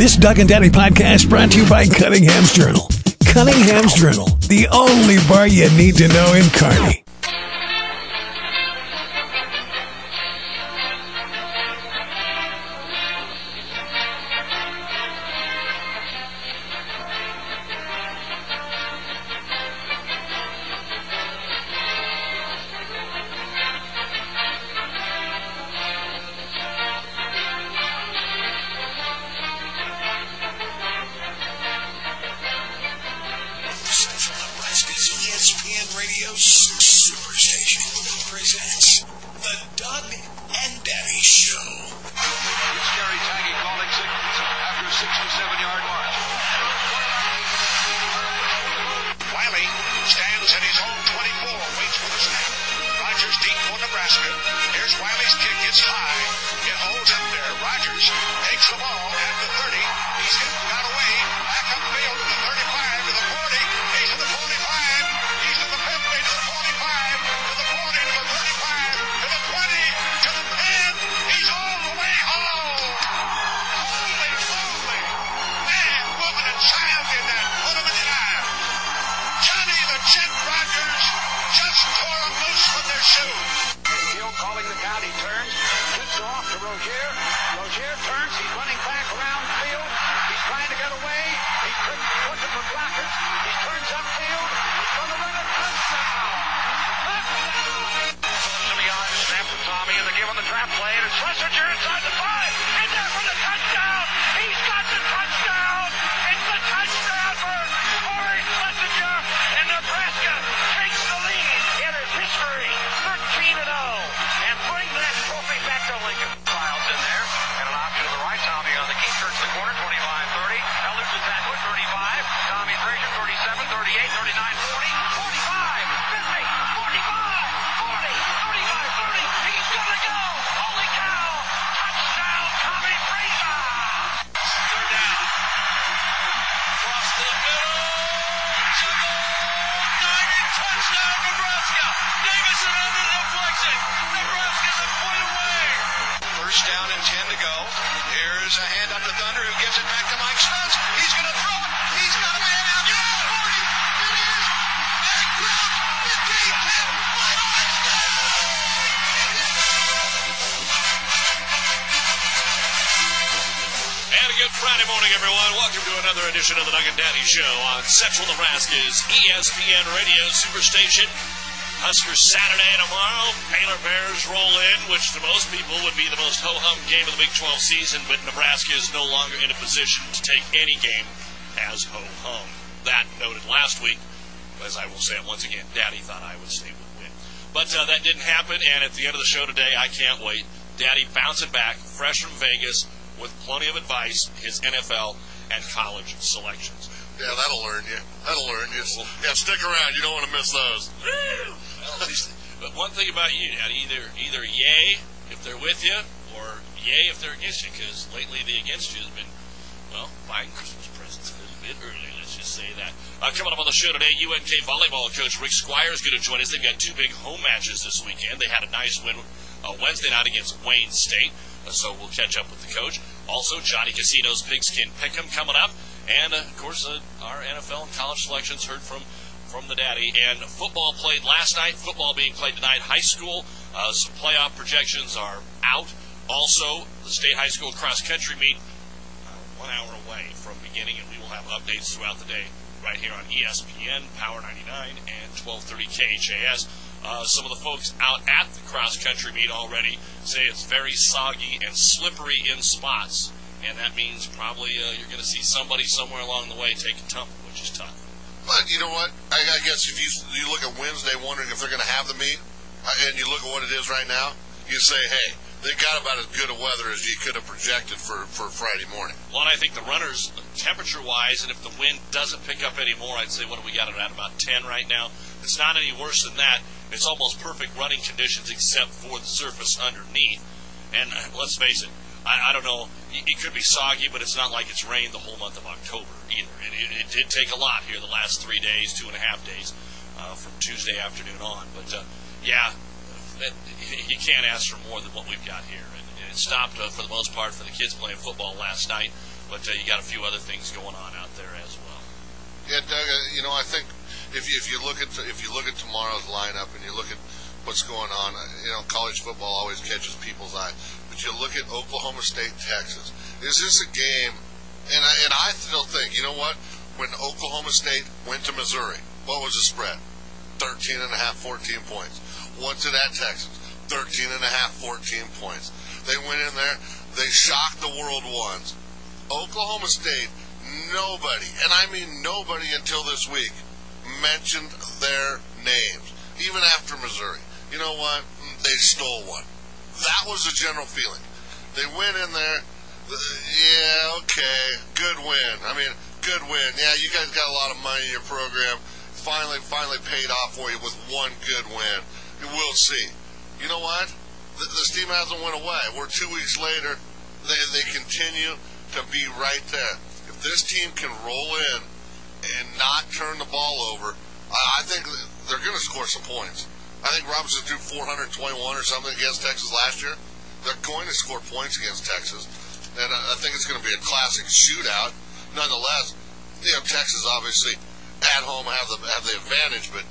This Doug and Daddy podcast brought to you by Cunningham's Journal. Cunningham's Journal, the only bar you need to know in Kearney. Friday morning, everyone. Welcome to another edition of the Doug and Daddy Show on Central Nebraska's ESPN Radio Superstation. Huskers Saturday tomorrow. Baylor Bears roll in, which to most people would be the most ho-hum game of the Big 12 season, but Nebraska is no longer in a position to take any game as ho-hum. That noted last week, as I will say it once again, Daddy thought Iowa State would win. But that didn't happen, and at the end of the show today, I can't wait. Daddy bouncing back, fresh from Vegas, with plenty of advice, his NFL and college selections. Yeah, that'll learn you. Yeah, stick around. You don't want to miss those. Well, but one thing about you, Dad, either yay if they're with you, or yay if they're against you, because lately the against you has been, well, buying Christmas presents a little bit early, let's just say that. Coming up on the show today, UNK volleyball coach Rick Squire is going to join us. They've got two big home matches this weekend. They had a nice win Wednesday night against Wayne State. So we'll catch up with the coach. Also, Johnny Casino's Pigskin Pick'em coming up. And, of course, our NFL and college selections heard from the daddy. And football played last night. Football being played tonight. High school, some playoff projections are out. Also, the state high school cross-country meet 1 hour away from beginning. And we will have updates throughout the day right here on ESPN, Power 99, and 1230 KHAS. Some of the folks out at the cross-country meet already say it's very soggy and slippery in spots, and that means probably you're going to see somebody somewhere along the way take a tumble, which is tough. But you know what? I guess if you look at Wednesday wondering if they're going to have the meet, and you look at what it is right now, you say, hey, they got about as good a weather as you could have projected for Friday morning. Well, and I think the runners, temperature-wise, and if the wind doesn't pick up anymore, I'd say, what do we got at about 10 right now? It's not any worse than that. It's almost perfect running conditions except for the surface underneath. And let's face it, I don't know, it could be soggy, but it's not like it's rained the whole month of October either. It did take a lot here the last 3 days, 2.5 days, from Tuesday afternoon on. But, yeah, you can't ask for more than what we've got here. And it stopped for the most part for the kids playing football last night. But you got a few other things going on out there as well. Yeah, Doug. I think if you look at tomorrow's lineup and you look at what's going on, college football always catches people's eye. But you look at Oklahoma State, Texas. Is this a game? And I still think, you know what? When Oklahoma State went to Missouri, what was the spread? 13.5, 14 points. What's it at Texas? 13.5, 14 points. They went in there. They shocked the world once. Oklahoma State, nobody, and I mean nobody until this week, mentioned their names, even after Missouri. You know what? They stole one. That was the general feeling. They went in there, yeah, okay, good win. I mean, good win. Yeah, you guys got a lot of money in your program. Finally paid off for you with one good win. We'll see. You know what? This team hasn't went away. We're 2 weeks later. They continue to be right there. If this team can roll in and not turn the ball over, I think they're going to score some points. I think Robinson threw 421 or something against Texas last year. They're going to score points against Texas, and I think it's going to be a classic shootout. Nonetheless, Texas obviously at home have the advantage, but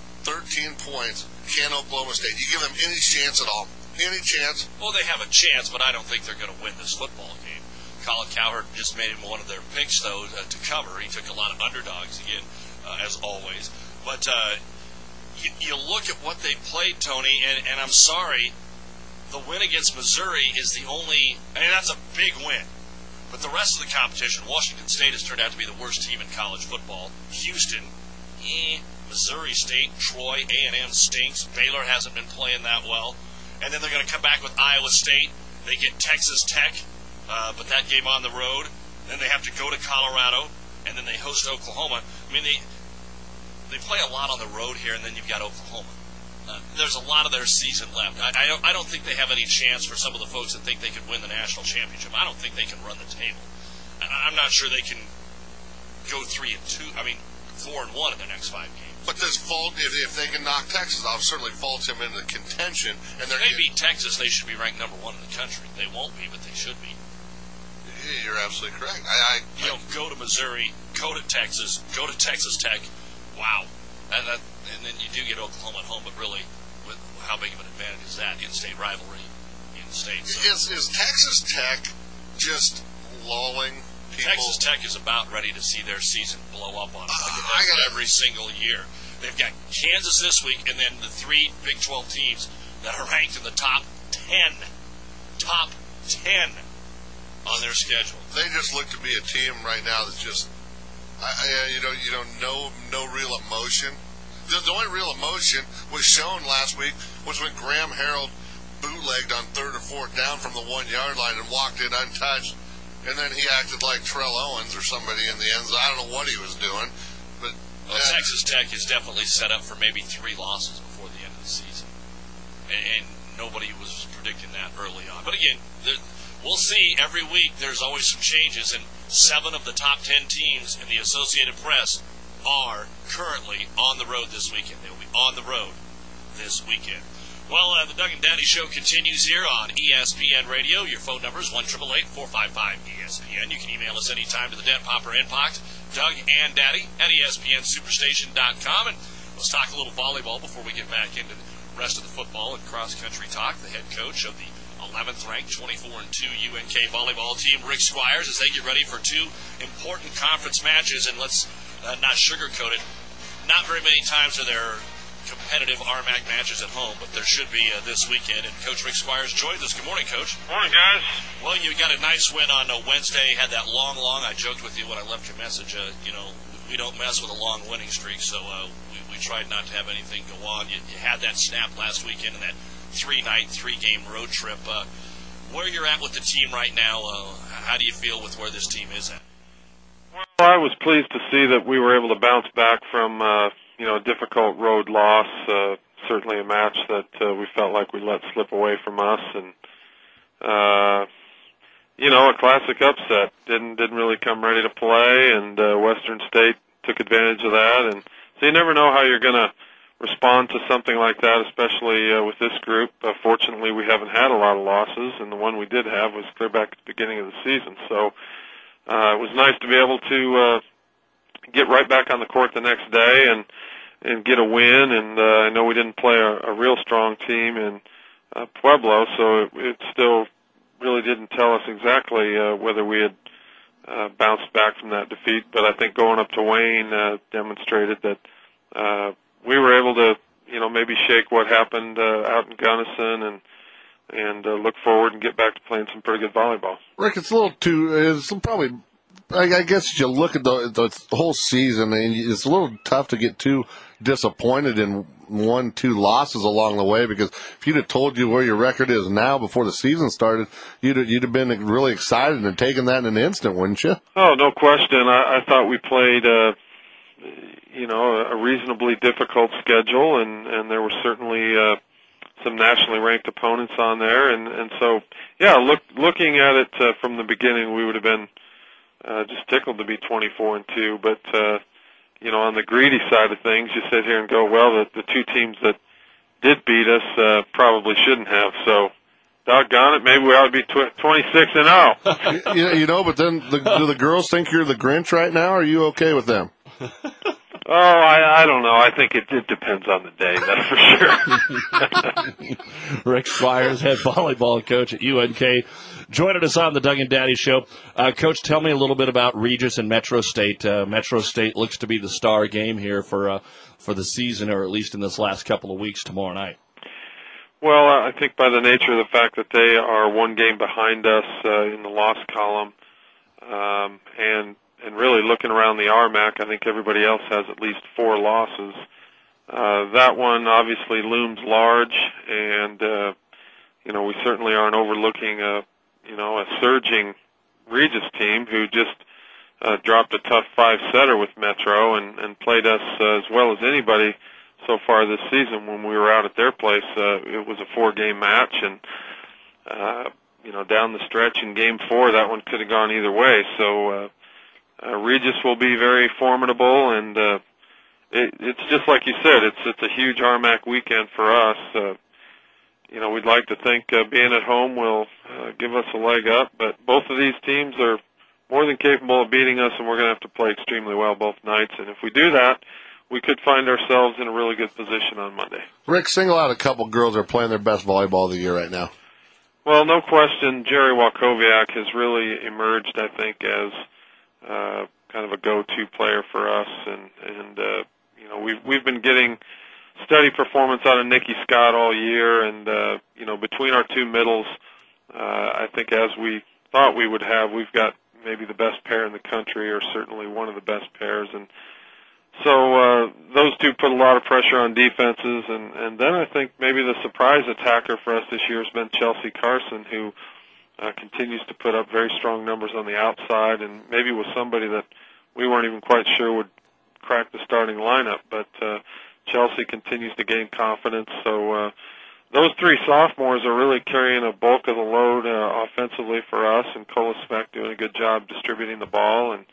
13 points. Can Oklahoma State? You give them any chance at all? Any chance? Well, they have a chance, but I don't think they're going to win this football game. Colin Cowherd just made him one of their picks, though, to cover. He took a lot of underdogs again, as always. But you look at what they played, Tony, and I'm sorry, the win against Missouri is the only, that's a big win. But the rest of the competition, Washington State has turned out to be the worst team in college football. Houston, Missouri State, Troy, A&M stinks. Baylor hasn't been playing that well. And then they're going to come back with Iowa State. They get Texas Tech, but that game on the road. Then they have to go to Colorado, and then they host Oklahoma. I mean, they play a lot on the road here, and then you've got Oklahoma. There's a lot of their season left. I don't think they have any chance for some of the folks that think they could win the national championship. I don't think they can run the table. I'm not sure they can go 3-2. 4-1 in the next 5 games. But this fault, if they can knock Texas off, certainly fault him into contention. And if they beat Texas, they should be ranked number 1 in the country. They won't be, but they should be. You're absolutely correct. Go to Missouri, go to Texas Tech. Wow. And then you do get Oklahoma at home, but really, how big of an advantage is that? In-state rivalry, in-state. So. Is Texas Tech just lulling people? Texas Tech is about ready to see their season blow up on them every single year. They've got Kansas this week, and then the 3 Big 12 teams that are ranked in the top 10 on their schedule. They just look to be a team right now that's just, no real emotion. The only real emotion was shown last week was when Graham Harrell bootlegged on 3rd or 4th down from the 1-yard line and walked it untouched. And then he acted like Terrell Owens or somebody in the end zone. I don't know what he was doing. But Texas Tech is definitely set up for maybe 3 losses before the end of the season. And nobody was predicting that early on. But again, we'll see. Every week there's always some changes. And 7 of the top 10 teams in the Associated Press are currently on the road this weekend. They will be on the road this weekend. Well, the Doug and Daddy Show continues here on ESPN Radio. Your phone number is 1-888-455-ESPN. You can email us anytime to the Den Popper Inbox, Doug and Daddy at ESPNSuperstation.com. And let's talk a little volleyball before we get back into the rest of the football and cross-country talk. The head coach of the 11th-ranked 24-2 UNK volleyball team, Rick Squires, as they get ready for 2 important conference matches. And let's not sugarcoat it. Not very many times are there competitive RMAC matches at home, but there should be this weekend. And Coach Rick Squires joins us. Good morning, Coach. Morning, guys. Well, you got a nice win on Wednesday. Had that long. I joked with you when I left your message. We don't mess with a long winning streak, so we tried not to have anything go on. You had that snap last weekend in that 3-night, 3-game road trip. Where you're at with the team right now, how do you feel with where this team is at? Well, I was pleased to see that we were able to bounce back from a difficult road loss, certainly a match that we felt like we let slip away from us, and a classic upset. Didn't really come ready to play, and Western State took advantage of that. And so you never know how you're going to respond to something like that, especially with this group. Fortunately, we haven't had a lot of losses, and the one we did have was clear back at the beginning of the season. So it was nice to be able to get right back on the court the next day and get a win. And I know we didn't play a real strong team in Pueblo, so it still really didn't tell us exactly whether we had bounced back from that defeat. But I think going up to Wayne demonstrated that we were able to, maybe shake what happened out in Gunnison and look forward and get back to playing some pretty good volleyball. Rick, it's a little it's probably, I guess you look at the whole season, and it's a little tough to get too disappointed in 1-2 losses along the way, because if you'd have told you where your record is now before the season started, you'd have been really excited and taken that in an instant, wouldn't you? Oh, no question. I thought we played a reasonably difficult schedule, and there were certainly some nationally ranked opponents on there, and so looking at it from the beginning, we would have been just tickled to be 24-2. But on the greedy side of things, you sit here and go, well, the two teams that did beat us probably shouldn't have. So, doggone it, maybe we ought to be 26-0. But then do the girls think you're the Grinch right now? Or are you okay with them? Oh, I don't know. I think it depends on the day, that's for sure. Rick Squires, head volleyball coach at UNK, joining us on the Doug and Daddy Show. Coach, tell me a little bit about Regis and Metro State. Metro State looks to be the star game here for the season, or at least in this last couple of weeks tomorrow night. Well, I think by the nature of the fact that they are one game behind us in the loss column, and really looking around the RMAC, I think everybody else has at least 4 losses. That one obviously looms large, and we certainly aren't overlooking a surging Regis team who just dropped a tough 5-setter with Metro and played us as well as anybody so far this season. When we were out at their place, it was a 4-game match, and down the stretch in Game 4, that one could have gone either way. So Regis will be very formidable, and it's just like you said, it's a huge RMAC weekend for us. We'd like to think being at home will give us a leg up, but both of these teams are more than capable of beating us, and we're going to have to play extremely well both nights. And if we do that, we could find ourselves in a really good position on Monday. Rick, single out a couple girls that are playing their best volleyball of the year right now. Well, no question, Jerry Walkowiak has really emerged, I think, as kind of a go-to player for us, and we've been getting steady performance out of Nikki Scott all year, and between our two middles, I think as we thought we would have, we've got maybe the best pair in the country, or certainly one of the best pairs, and so those two put a lot of pressure on defenses, and then I think maybe the surprise attacker for us this year has been Chelsea Carson, who continues to put up very strong numbers on the outside, and maybe was somebody that we weren't even quite sure would crack the starting lineup, but Chelsea continues to gain confidence. So those 3 sophomores are really carrying a bulk of the load offensively for us, and Kolasvek doing a good job distributing the ball, and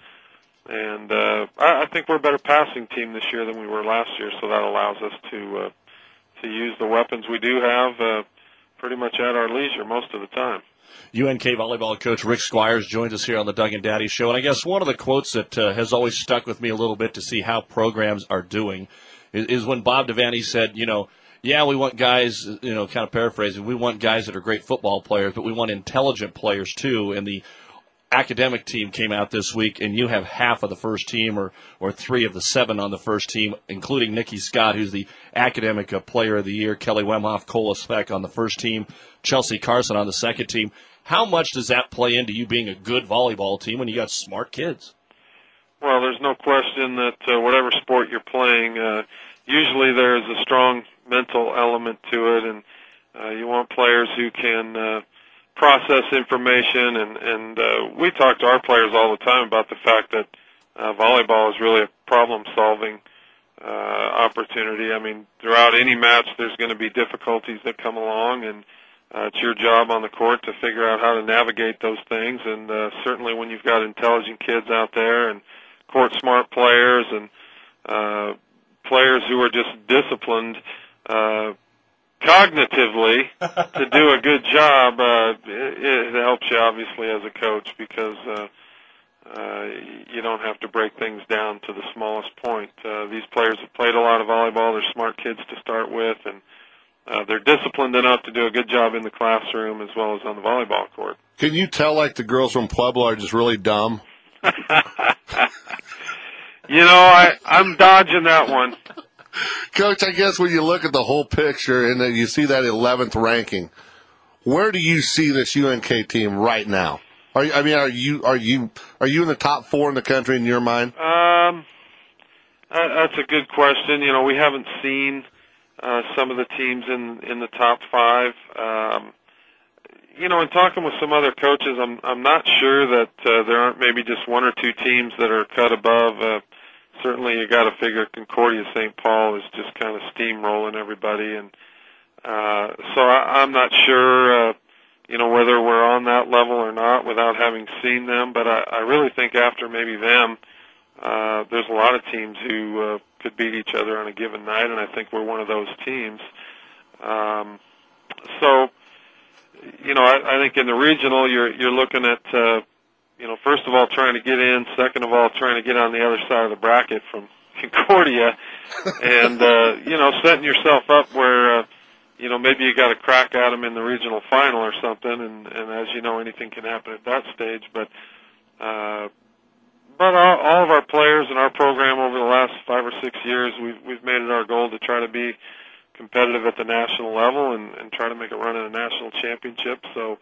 I think we're a better passing team this year than we were last year, so that allows us to use the weapons we do have pretty much at our leisure most of the time. UNK volleyball coach Rick Squires joins us here on the Doug and Daddy Show. And I guess one of the quotes that has always stuck with me a little bit to see how programs are doing is when Bob Devaney said, we want guys, kind of paraphrasing, we want guys that are great football players, but we want intelligent players too. And the academic team came out this week, and you have half of the first team or 3 of the 7 on the first team, including Nikki Scott, who's the academic player of the year, Kelly Wemhoff, Kolasvek on the first team, Chelsea Carson on the second team. How much does that play into you being a good volleyball team when you got smart kids? Well, there's no question that whatever sport you're playing, usually there's a strong mental element to it, and you want players who can process information, and we talk to our players all the time about the fact that volleyball is really a problem-solving opportunity. I mean, throughout any match, there's going to be difficulties that come along, and it's your job on the court to figure out how to navigate those things, and certainly when you've got intelligent kids out there and court-smart players and players who are just disciplined cognitively to do a good job, it helps you obviously as a coach, because you don't have to break things down to the smallest point. These players have played a lot of volleyball. They're smart kids to start with, and they're disciplined enough to do a good job in the classroom as well as on the volleyball court. Can you tell, like, the girls from Pueblo are just really dumb? I'm dodging that one. Coach, I guess when you look at the whole picture and then you see that 11th ranking, where do you see this UNK team right now? Are you in the top 4 in the country in your mind? That's a good question. We haven't seen some of the teams in the top 5. In talking with some other coaches, I'm not sure that there aren't maybe just 1 or 2 teams that are cut above. Certainly, you got to figure Concordia St. Paul is just kind of steamrolling everybody, and so I'm not sure, whether we're on that level or not without having seen them. But I really think after maybe them, there's a lot of teams who could beat each other on a given night, and I think we're one of those teams. So, I think in the regional, you're looking at. First of all, trying to get in. Second of all, trying to get on the other side of the bracket from Concordia, and setting yourself up where maybe you got a crack at them in the regional final or something. And as you know, anything can happen at that stage. But all of our players in our program over the last 5 or 6 years, we've made it our goal to try to be competitive at the national level and try to make a run at a national championship. So.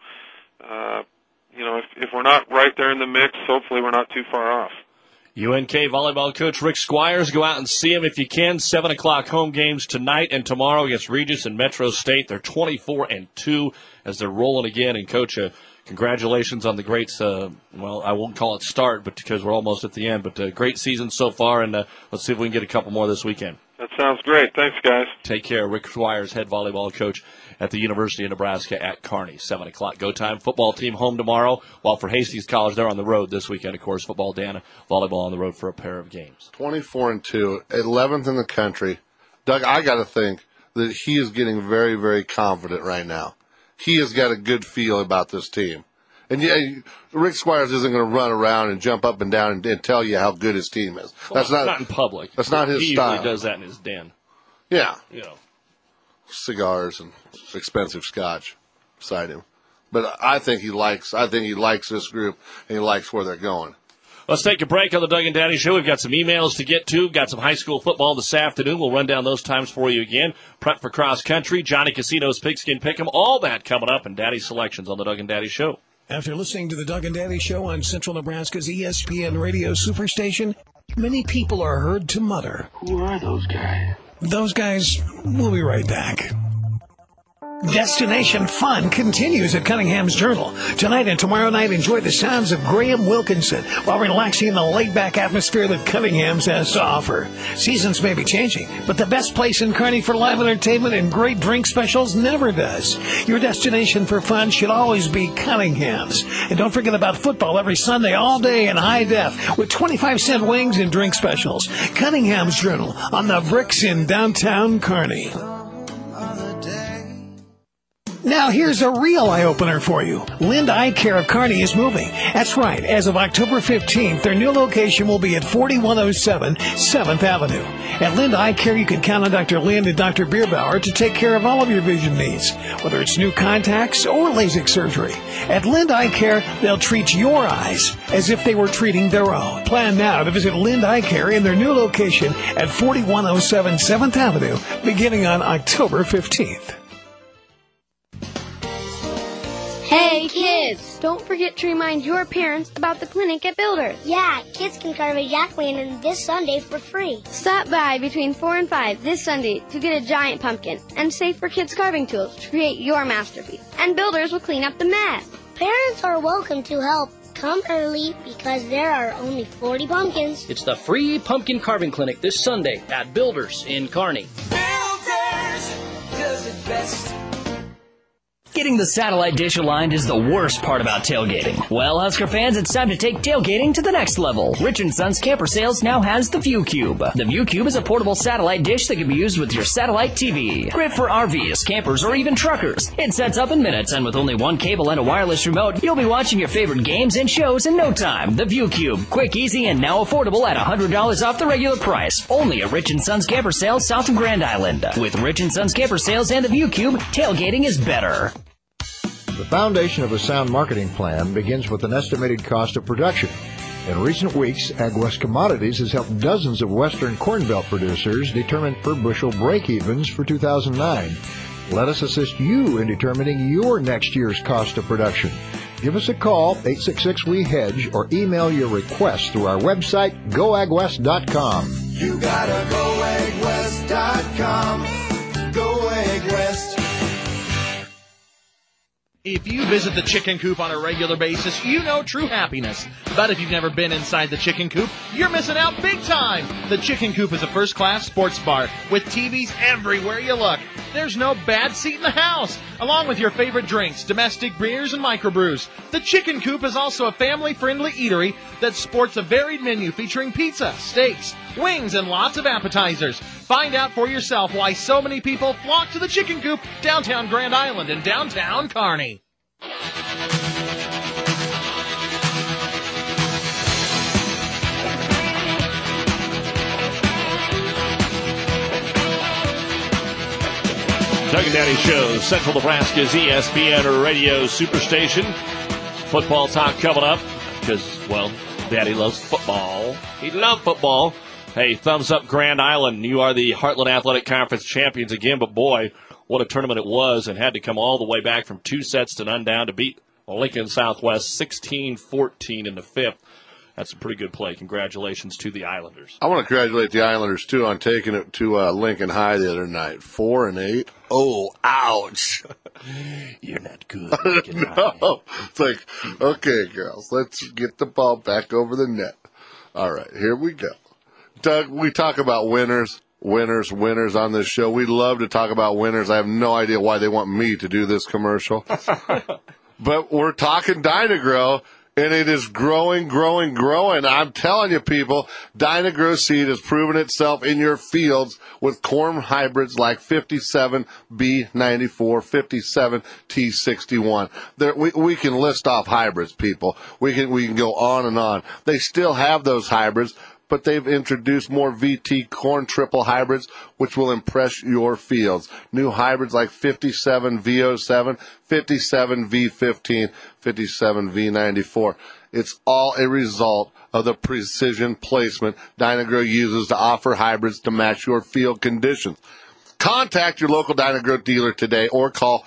If we're not right there in the mix, hopefully we're not too far off. UNK volleyball coach Rick Squires, go out and see him if you can. 7 o'clock home games tonight and tomorrow against Regis and Metro State. They're 24-2 as they're rolling again. And, Coach, congratulations on the great, I won't call it start, but because we're almost at the end. But great season so far, and let's see if we can get a couple more this weekend. That sounds great. Thanks, guys. Take care. Rick Squires, head volleyball coach at the University of Nebraska at Kearney. 7 o'clock go time. Football team home tomorrow, while for Hastings College, they're on the road this weekend. Of course, football, Dana, volleyball on the road for a pair of games. 24-2, 11th in the country. Doug, I got to think that he is getting very, very confident right now. He has got a good feel about this team. And Rick Squires isn't going to run around and jump up and down and tell you how good his team is. Well, that's not in public. That's not his style. He usually does that in his den. Yeah. Cigars and expensive scotch beside him. But I think he likes this group, and he likes where they're going. Let's take a break on the Doug and Daddy Show. We've got some emails to get to. Got some high school football this afternoon. We'll run down those times for you again. Prep for cross country, Johnny Casino's Pigskin Pick'em, all that coming up, and Daddy's selections on the Doug and Daddy Show. After listening to the Doug and Daddy Show on Central Nebraska's ESPN radio superstation, many people are heard to mutter, "Who are those guys?" Those guys, we'll be right back. Destination Fun continues at Cunningham's Journal. Tonight and tomorrow night, enjoy the sounds of Graham Wilkinson while relaxing in the laid-back atmosphere that Cunningham's has to offer. Seasons may be changing, but the best place in Kearney for live entertainment and great drink specials never does. Your destination for fun should always be Cunningham's. And don't forget about football every Sunday all day in high def with 25-cent wings and drink specials. Cunningham's Journal on the bricks in downtown Kearney. Now, here's a real eye-opener for you. Lind Eye Care of Kearney is moving. That's right. As of October 15th, their new location will be at 4107 7th Avenue. At Lind Eye Care, you can count on Dr. Lind and Dr. Bierbauer to take care of all of your vision needs, whether it's new contacts or LASIK surgery. At Lind Eye Care, they'll treat your eyes as if they were treating their own. Plan now to visit Lind Eye Care in their new location at 4107 7th Avenue, beginning on October 15th. Hey, kids! Don't forget to remind your parents about the clinic at Builders. Yeah, kids can carve a jack-o'-lantern this Sunday for free. Stop by between 4 and 5 this Sunday to get a giant pumpkin and save for kids' carving tools to create your masterpiece. And Builders will clean up the mess. Parents are welcome to help. Come early because there are only 40 pumpkins. It's the free pumpkin carving clinic this Sunday at Builders in Kearney. Get Getting the satellite dish aligned is the worst part about tailgating. Well, Husker fans, it's time to take tailgating to the next level. Rich & Sons Camper Sales now has the View Cube. The View Cube is a portable satellite dish that can be used with your satellite TV. Great for RVs, campers, or even truckers. It sets up in minutes, and with only one cable and a wireless remote, you'll be watching your favorite games and shows in no time. The View Cube. Quick, easy, and now affordable at $100 off the regular price. Only at Rich & Sons Camper Sales south of Grand Island. With Rich & Sons Camper Sales and the View Cube, tailgating is better. The foundation of a sound marketing plan begins with an estimated cost of production. In recent weeks, AgWest Commodities has helped dozens of Western Corn Belt producers determine per bushel break-evens for 2009. Let us assist you in determining your next year's cost of production. Give us a call, 866-WE-HEDGE, or email your request through our website, goagwest.com. You gotta goagwest.com. Go AgWest. If you visit the Chicken Coop on a regular basis, you know true happiness. But if you've never been inside the Chicken Coop, you're missing out big time. The Chicken Coop is a first-class sports bar with TVs everywhere you look. There's no bad seat in the house, along with your favorite drinks, domestic beers, and microbrews. The Chicken Coop is also a family-friendly eatery that sports a varied menu featuring pizza, steaks, wings, and lots of appetizers. Find out for yourself why so many people flock to the Chicken Coop, downtown Grand Island and downtown Kearney. Doug and Daddy Show, Central Nebraska's ESPN Radio Superstation. Football talk coming up because, well, Daddy loves football. He loves football. Hey, thumbs up Grand Island. You are the Heartland Athletic Conference champions again, but boy, what a tournament it was, and had to come all the way back from 2 sets to none down to beat Lincoln Southwest 16-14 in the fifth. That's a pretty good play. Congratulations to the Islanders. I want to congratulate the Islanders, too, on taking it to Lincoln High the other night. 4-8. Oh, ouch. You're not good. No. It's like, okay, girls, let's get the ball back over the net. All right, here we go. Doug, we talk about winners on this show. We love to talk about winners. I have no idea why they want me to do this commercial. But we're talking Dyna-Gro, and it is growing. I'm telling you, people, Dyna-Gro seed has proven itself in your fields with corn hybrids like 57B94, 57T61. We can list off hybrids, people. We can go on and on. They still have those hybrids, but they've introduced more VT corn triple hybrids, which will impress your fields. New hybrids like 57V07, 57V15, 57V94. It's all a result of the precision placement Dyna-Gro uses to offer hybrids to match your field conditions. Contact your local Dyna-Gro dealer today or call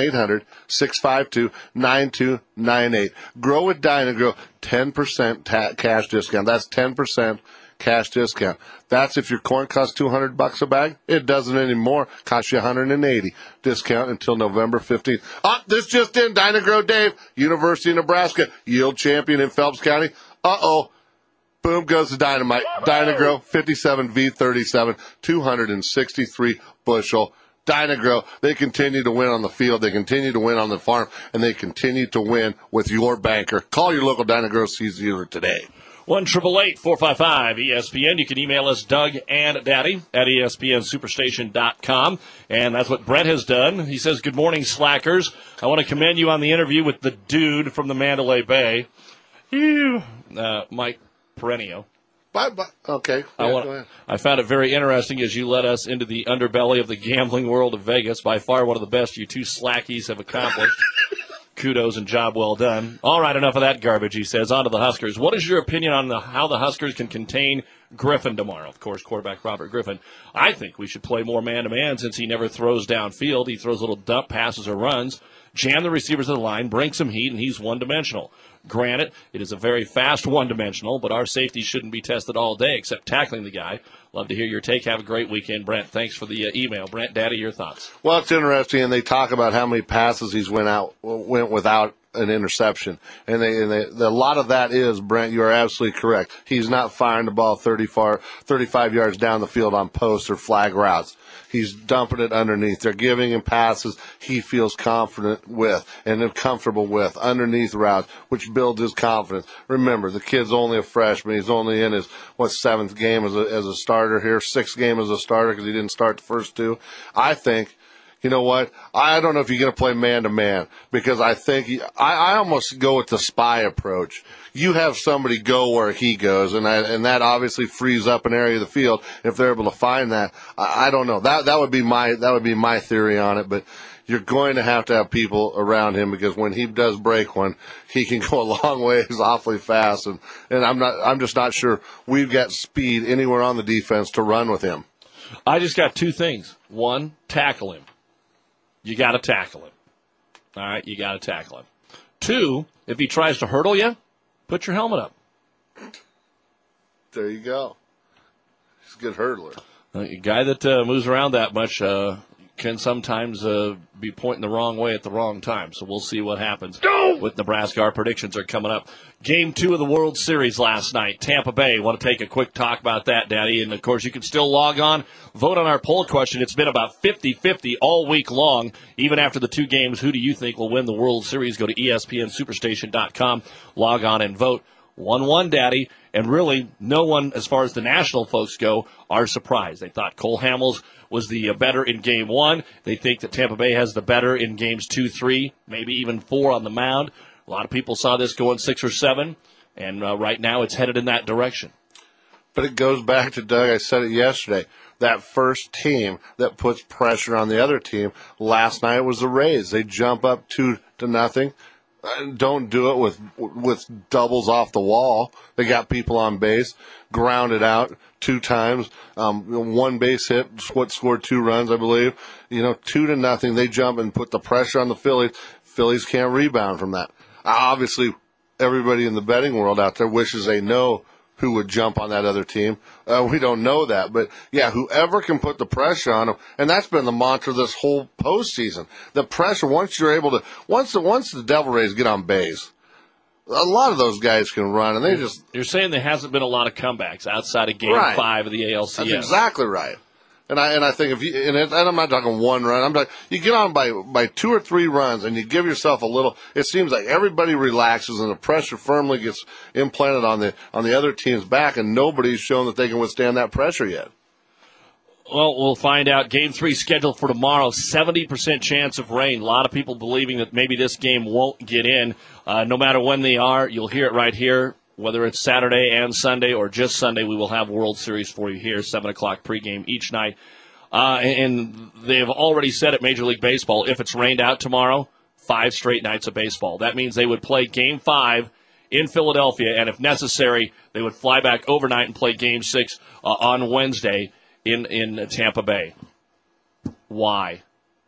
1-800-652-9298. Grow with Dyna-Gro, 10% cash discount. That's 10% cash discount. That's if your corn costs $200 a bag. It doesn't anymore. Costs you $180. Discount until November 15th. This just in. Dyna-Gro Dave, University of Nebraska, yield champion in Phelps County. Boom goes the dynamite. Dyna-Gro 57V37, 263 bushel. Dyna-Gro, they continue to win on the field, they continue to win on the farm, and they continue to win with your banker. Call your local Dyna-Gro seed dealer today. 1-888-455-ESPN. You can email us, Doug and Daddy, at ESPNSuperstation.com. And that's what Brent has done. He says, good morning, slackers. I want to commend you on the interview with the dude from the Mandalay Bay. Mike Perenio. Bye. Okay. I found it very interesting as you led us into the underbelly of the gambling world of Vegas. By far one of the best you two slackies have accomplished. Kudos and job well done. All right, enough of that garbage, he says. On to the Huskers. What is your opinion on how the Huskers can contain Griffin tomorrow? Of course, quarterback Robert Griffin. I think we should play more man-to-man since he never throws downfield. He throws little dump passes or runs. Jam the receivers to the line, bring some heat, and he's one-dimensional. Granted, it is a very fast one-dimensional, but our safety shouldn't be tested all day except tackling the guy. Love to hear your take. Have a great weekend, Brent. Thanks for the email. Brent, Daddy, your thoughts? Well, it's interesting, and they talk about how many passes he's went without an interception. And a lot of that is, Brent, you are absolutely correct. He's not firing the ball 35 yards down the field on posts or flag routes. He's dumping it underneath. They're giving him passes he feels confident with and comfortable with underneath routes, which builds his confidence. Remember, the kid's only a freshman. He's only in his, seventh game as a starter here, sixth game as a starter because he didn't start the first two. I think, you know what? I don't know if you're going to play man-to-man because I think I almost go with the spy approach. You have somebody go where he goes, and that obviously frees up an area of the field if they're able to find that. I don't know. That would be my theory on it, but you're going to have people around him because when he does break one, he can go a long ways awfully fast, and I'm just not sure we've got speed anywhere on the defense to run with him. I just got two things. One, tackle him. You got to tackle him. All right, you got to tackle him. Two, if he tries to hurdle you, put your helmet up. There you go. He's a good hurdler. A guy that moves around that much can sometimes be pointing the wrong way at the wrong time. So we'll see what happens with Nebraska. Our predictions are coming up. Game 2 of the World Series last night. Tampa Bay. Want to take a quick talk about that, Daddy. And, of course, you can still log on, vote on our poll question. It's been about 50-50 all week long. Even after the two games, who do you think will win the World Series? Go to ESPNSuperstation.com, log on and vote. 1-1, Daddy. And really, no one, as far as the national folks go, are surprised. They thought Cole Hamels was the better in Game 1. They think that Tampa Bay has the better in Games 2, 3, maybe even 4 on the mound. A lot of people saw this going 6 or 7, and right now it's headed in that direction. But it goes back to, Doug, I said it yesterday, that first team that puts pressure on the other team. Last night was the Rays. They jump up 2-0. Don't do it with doubles off the wall. They got people on base, grounded out 2 times, 1 base hit, scored 2 runs, I believe. 2-0. They jump and put the pressure on the Phillies. Phillies can't rebound from that. Obviously, everybody in the betting world out there wishes they know who would jump on that other team. We don't know that. But, yeah, whoever can put the pressure on them, and that's been the mantra this whole postseason. The pressure, once you're able to, once the Devil Rays get on base, a lot of those guys can run, and they just... You're saying there hasn't been a lot of comebacks outside of Game 5 of the ALCS. That's exactly right. And I think if you, and I'm not talking 1 run, I'm talking, you get on by 2 or 3 runs and you give yourself a little, it seems like everybody relaxes and the pressure firmly gets implanted on the other team's back, and nobody's shown that they can withstand that pressure yet. Well, we'll find out. Game 3 scheduled for tomorrow. 70% chance of rain. A lot of people believing that maybe this game won't get in. No matter when they are, you'll hear it right here. Whether it's Saturday and Sunday or just Sunday, we will have World Series for you here, 7 o'clock pregame each night. And they've already said at Major League Baseball, if it's rained out tomorrow, 5 straight nights of baseball. That means they would play Game 5 in Philadelphia, and if necessary, they would fly back overnight and play Game 6 on Wednesday in Tampa Bay. Why?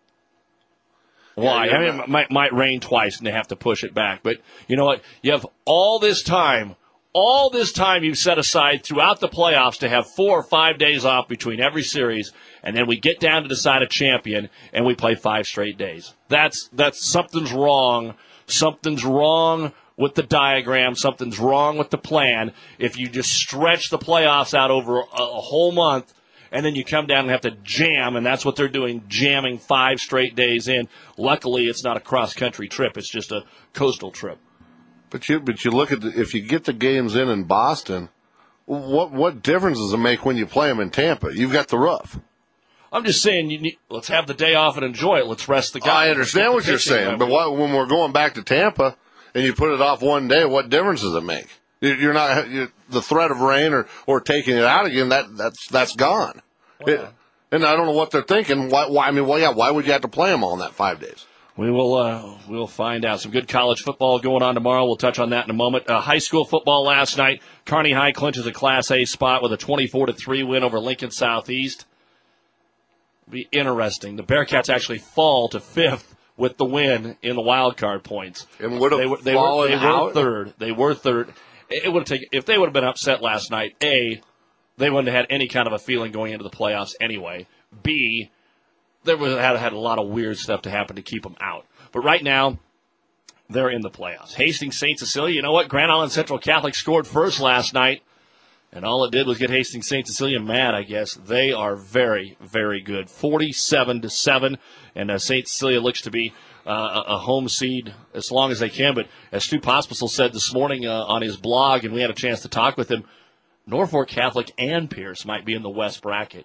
Why? I mean, it might rain twice and they have to push it back. But you know what? You have all this time you've set aside throughout the playoffs to have 4 or 5 days off between every series, and then we get down to decide a champion and we play 5 straight days. That's something's wrong. Something's wrong with the diagram. Something's wrong with the plan. If you just stretch the playoffs out over a whole month, and then you come down and have to jam, and that's what they're doing, jamming 5 straight days in. Luckily, it's not a cross-country trip. It's just a coastal trip. But you look at if you get the games in Boston, what difference does it make when you play them in Tampa? You've got the roof. I'm just saying, let's have the day off and enjoy it. Let's rest the guys. I understand what you're saying, but when we're going back to Tampa and you put it off 1 day, what difference does it make? You're not the threat of rain or taking it out again. That's gone. Wow. And I don't know what they're thinking. Why would you have to play them all in that 5 days? We'll find out. Some good college football going on tomorrow. We'll touch on that in a moment. High school football last night. Kearney High clinches a Class A spot with a 24-3 win over Lincoln Southeast. Be interesting. The Bearcats actually fall to 5th with the win in the wild card points. And would have they were third. They were third. It would have taken, if they would have been upset last night, A, they wouldn't have had any kind of a feeling going into the playoffs anyway. B, they would have had a lot of weird stuff to happen to keep them out. But right now, they're in the playoffs. Hastings St. Cecilia, you know what? Grand Island Central Catholic scored first last night, and all it did was get Hastings St. Cecilia mad, I guess. They are very, very good. 47-7, and St. Cecilia looks to be a home seed as long as they can. But as Stu Pospisil said this morning on his blog, and we had a chance to talk with him, Norfolk Catholic and Pierce might be in the West bracket.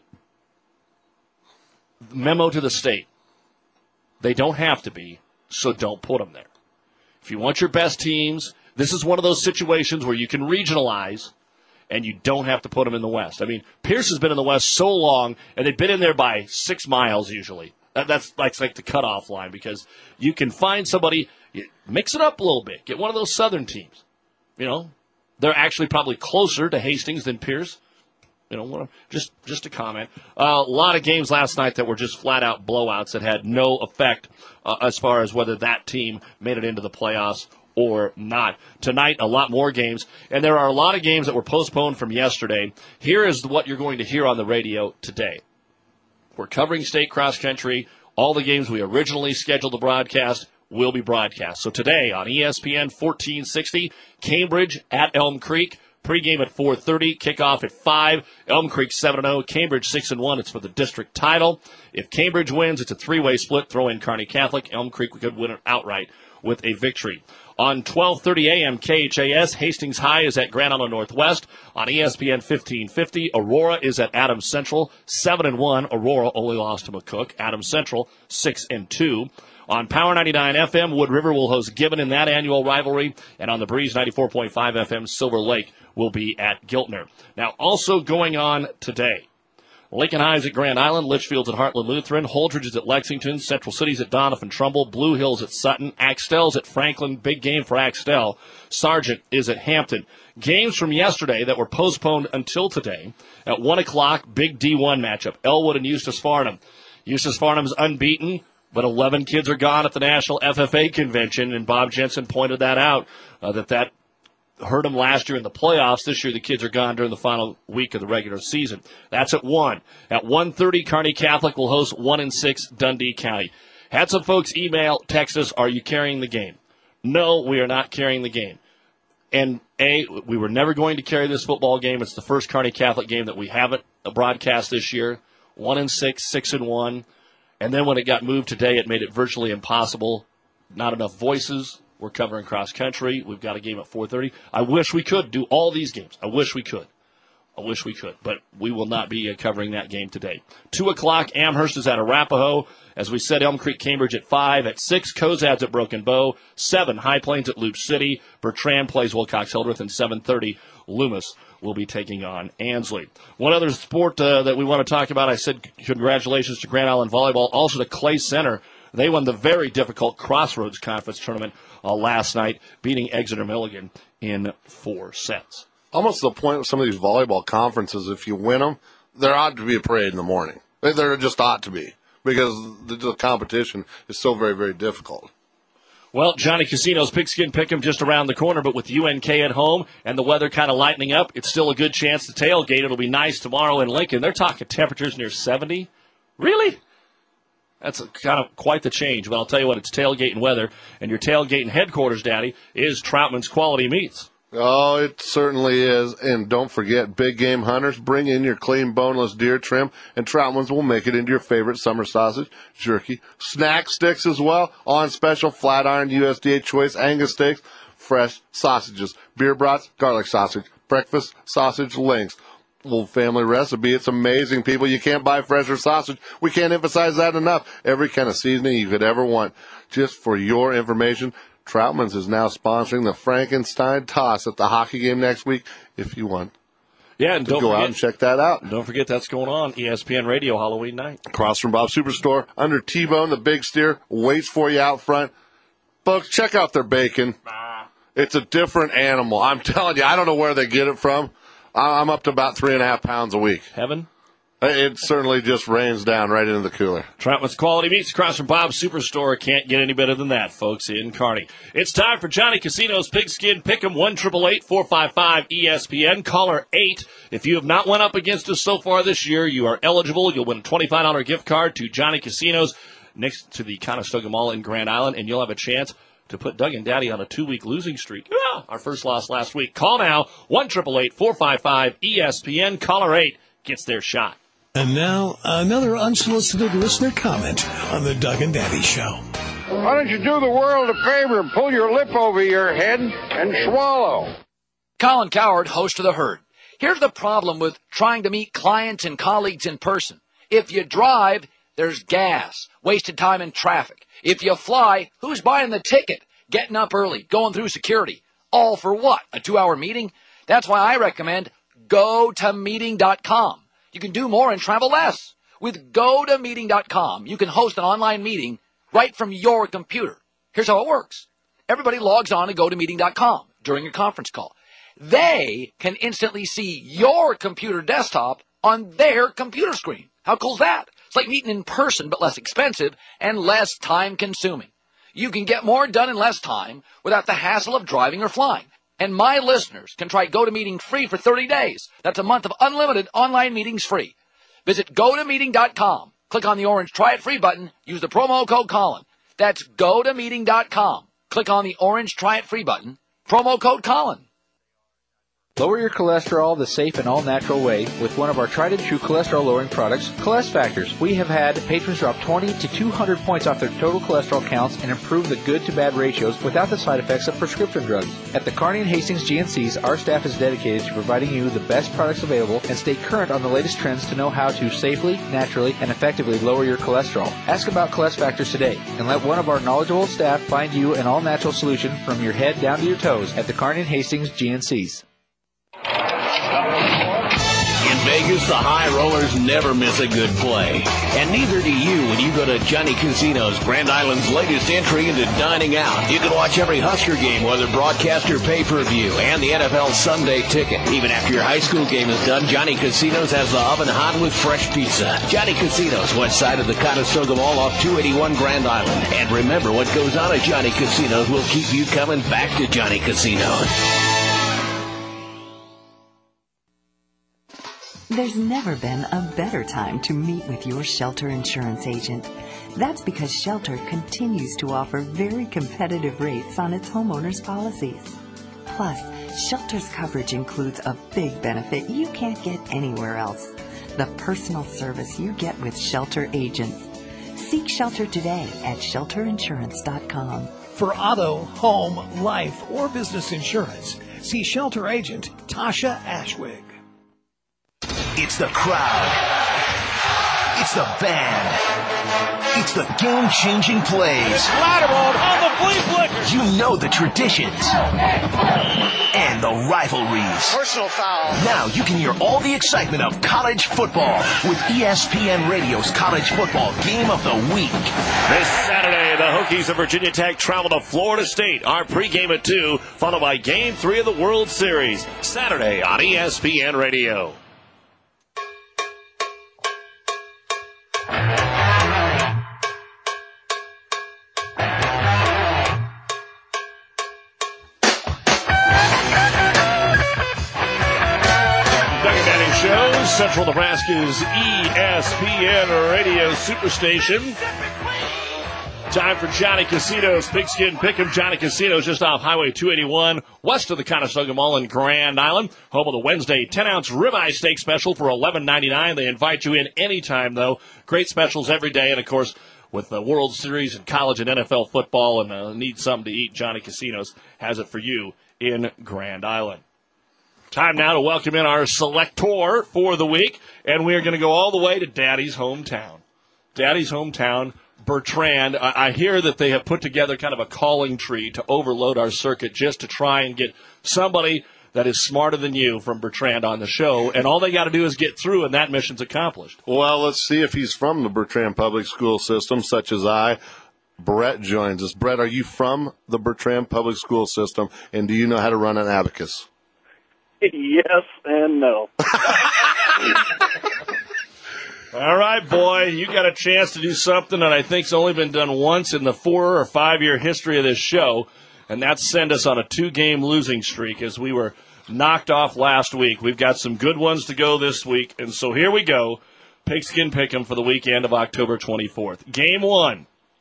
Memo to the state. They don't have to be, so don't put them there. If you want your best teams, this is one of those situations where you can regionalize, and you don't have to put them in the West. I mean, Pierce has been in the West so long, and they've been in there by 6 miles usually. That's like the cutoff line, because you can find somebody, mix it up a little bit, get one of those Southern teams. You know, they're actually probably closer to Hastings than Pierce. You know, just a comment. A lot of games last night that were just flat-out blowouts that had no effect as far as whether that team made it into the playoffs or not. Tonight, a lot more games, and there are a lot of games that were postponed from yesterday. Here is what you're going to hear on the radio today. We're covering state cross-country. All the games we originally scheduled to broadcast will be broadcast. So today on ESPN 1460, Cambridge at Elm Creek. Pregame at 4:30, kickoff at 5. Elm Creek 7-0, Cambridge 6-1. It's for the district title. If Cambridge wins, it's a 3-way split. Throw in Kearney Catholic. Elm Creek could win it outright with a victory. On 12:30 a.m. KHAS, Hastings High is at Grand Island Northwest. On ESPN 1550, Aurora is at Adams Central 7-1. Aurora only lost to McCook. Adams Central 6-2. On Power 99 FM, Wood River will host Gibbon in that annual rivalry. And on the Breeze 94.5 FM, Silver Lake will be at Giltner. Now, also going on today, Lincoln High is at Grand Island, Litchfield's at Heartland Lutheran, Holdridge is at Lexington, Central City's at Donovan Trumbull, Blue Hills at Sutton, Axtell's at Franklin, big game for Axtell, Sargent is at Hampton. Games from yesterday that were postponed until today. At 1 o'clock, big D1 matchup, Elwood and Eustis Farnham. Eustis Farnham's unbeaten, but 11 kids are gone at the National FFA Convention, and Bob Jensen pointed that out, that hurt them last year in the playoffs. This year the kids are gone during the final week of the regular season. That's at 1. At 1:30, Kearney Catholic will host 1-6 Dundee County. Had some folks email, text us, are you carrying the game? No, we are not carrying the game. And we were never going to carry this football game. It's the first Kearney Catholic game that we haven't broadcast this year. 1-6, 6-1. And then when it got moved today, it made it virtually impossible. Not enough voices. We're covering cross country. We've got a game at 4:30. I wish we could do all these games. I wish we could. But we will not be covering that game today. 2 o'clock, Amherst is at Arapahoe. As we said, Elm Creek, Cambridge at 5. At 6, Cozad's at Broken Bow. 7, High Plains at Loop City. Bertrand plays Wilcox-Hildreth. And 7:30, Loomis will be taking on Ansley. One other sport that we want to talk about, I said congratulations to Grand Island Volleyball, also to Clay Center. They won the very difficult Crossroads Conference tournament last night, beating Exeter Milligan in 4 sets. Almost to the point with some of these volleyball conferences, if you win them, there ought to be a parade in the morning. There just ought to be, because the competition is so very, very difficult. Well, Johnny Casino's Pigskin Pick'em just around the corner, but with UNK at home and the weather kind of lightening up, it's still a good chance to tailgate. It'll be nice tomorrow in Lincoln. They're talking temperatures near 70. Really? That's kind of quite the change. But I'll tell you what, it's tailgating weather, and your tailgating headquarters, Daddy, is Troutman's Quality Meats. Oh, it certainly is. And don't forget, Big Game Hunters, bring in your clean, boneless deer trim, and Troutman's will make it into your favorite summer sausage, jerky, snack sticks as well, on special flat iron USDA choice Angus steaks, fresh sausages, beer brats, garlic sausage, breakfast sausage links. Little family recipe. It's amazing, people. You can't buy fresher sausage. We can't emphasize that enough. Every kind of seasoning you could ever want. Just for your information, Troutman's is now sponsoring the Frankenstein Toss at the hockey game next week, if you want. Yeah, and don't go forget, out and check that out. Don't forget that's going on ESPN Radio Halloween night. Across from Bob's Superstore, under T-Bone, the big steer waits for you out front. Folks, check out their bacon. It's a different animal. I'm telling you, I don't know where they get it from. I'm up to about 3.5 pounds a week. Heaven? It certainly just rains down right into the cooler. Troutman's Quality Meats across from Bob's Superstore. Can't get any better than that, folks, in Kearney. It's time for Johnny Casino's Pigskin Pick'em, 1-888-455-ESPN. Caller 8. If you have not went up against us so far this year, you are eligible. You'll win a $25 gift card to Johnny Casino's next to the Conestoga Mall in Grand Island, and you'll have a chance to put Doug and Daddy on a 2-week losing streak. Our first loss last week. Call now, 1-888-455-ESPN. Caller 8 gets their shot. And now, another unsolicited listener comment on the Doug and Daddy Show. Why don't you do the world a favor and pull your lip over your head and swallow? Colin Coward, host of The Herd. Here's the problem with trying to meet clients and colleagues in person. If you drive, there's gas, wasted time in traffic. If you fly, who's buying the ticket? Getting up early, going through security. All for what? A 2-hour meeting? That's why I recommend GoToMeeting.com. You can do more and travel less. With GoToMeeting.com, you can host an online meeting right from your computer. Here's how it works. Everybody logs on to GoToMeeting.com during a conference call. They can instantly see your computer desktop on their computer screen. How cool is that? It's like meeting in person, but less expensive and less time-consuming. You can get more done in less time without the hassle of driving or flying. And my listeners can try GoToMeeting free for 30 days. That's a month of unlimited online meetings free. Visit GoToMeeting.com. Click on the orange Try It Free button. Use the promo code Colin. That's GoToMeeting.com. Click on the orange Try It Free button. Promo code Colin. Lower your cholesterol the safe and all-natural way with one of our tried-and-true cholesterol-lowering products, Cholest Factors. We have had patrons drop 20 to 200 points off their total cholesterol counts and improve the good-to-bad ratios without the side effects of prescription drugs. At the Kearney and Hastings GNCs, our staff is dedicated to providing you the best products available and stay current on the latest trends to know how to safely, naturally, and effectively lower your cholesterol. Ask about Cholest Factors today and let one of our knowledgeable staff find you an all-natural solution from your head down to your toes at the Kearney and Hastings GNCs. In Vegas, the high rollers never miss a good play. And neither do you when you go to Johnny Casino's, Grand Island's latest entry into dining out. You can watch every Husker game, whether broadcast or pay-per-view, and the NFL Sunday ticket. Even after your high school game is done, Johnny Casino's has the oven hot with fresh pizza. Johnny Casino's, west side of the Conestoga Mall off 281 Grand Island. And remember, what goes on at Johnny Casino's will keep you coming back to Johnny Casino's. There's never been a better time to meet with your Shelter Insurance agent. That's because Shelter continues to offer very competitive rates on its homeowners' policies. Plus, Shelter's coverage includes a big benefit you can't get anywhere else: the personal service you get with Shelter agents. Seek Shelter today at shelterinsurance.com. For auto, home, life, or business insurance, see Shelter agent Tasha Ashwig. It's the crowd. It's the band. It's the game-changing plays. It's Lattimore on the flea flicker. You know the traditions. And the rivalries. Personal foul. Now you can hear all the excitement of college football with ESPN Radio's College Football Game of the Week. This Saturday, the Hokies of Virginia Tech travel to Florida State. Our pregame at 2, followed by Game 3 of the World Series. Saturday on ESPN Radio. Central Nebraska's ESPN Radio Superstation. Time for Johnny Casino's Pigskin Pick'em. Johnny Casino's just off Highway 281, west of the Conestoga Mall in Grand Island. Home of the Wednesday 10-ounce ribeye steak special for $11.99. They invite you in anytime, though. Great specials every day. And, of course, with the World Series and college and NFL football and need something to eat, Johnny Casino's has it for you in Grand Island. Time now to welcome in our selector for the week, and we are going to go all the way to Daddy's hometown. Daddy's hometown, Bertrand. I hear that they have put together kind of a calling tree to overload our circuit just to try and get somebody that is smarter than you from Bertrand on the show, and all they got to do is get through, and that mission's accomplished. Well, let's see if he's from the Bertrand Public School System, such as I. Brett joins us. Brett, are you from the Bertrand Public School System, and do you know how to run an abacus? Yes and no. All right, boy, you got a chance to do something that I think's only been done once in the 4 or 5 year history of this show, and that's send us on a 2-game losing streak as we were knocked off last week. We've got some good ones to go this week, and so here we go. Pigskin Pick'em for the weekend of October 24th. Game 1.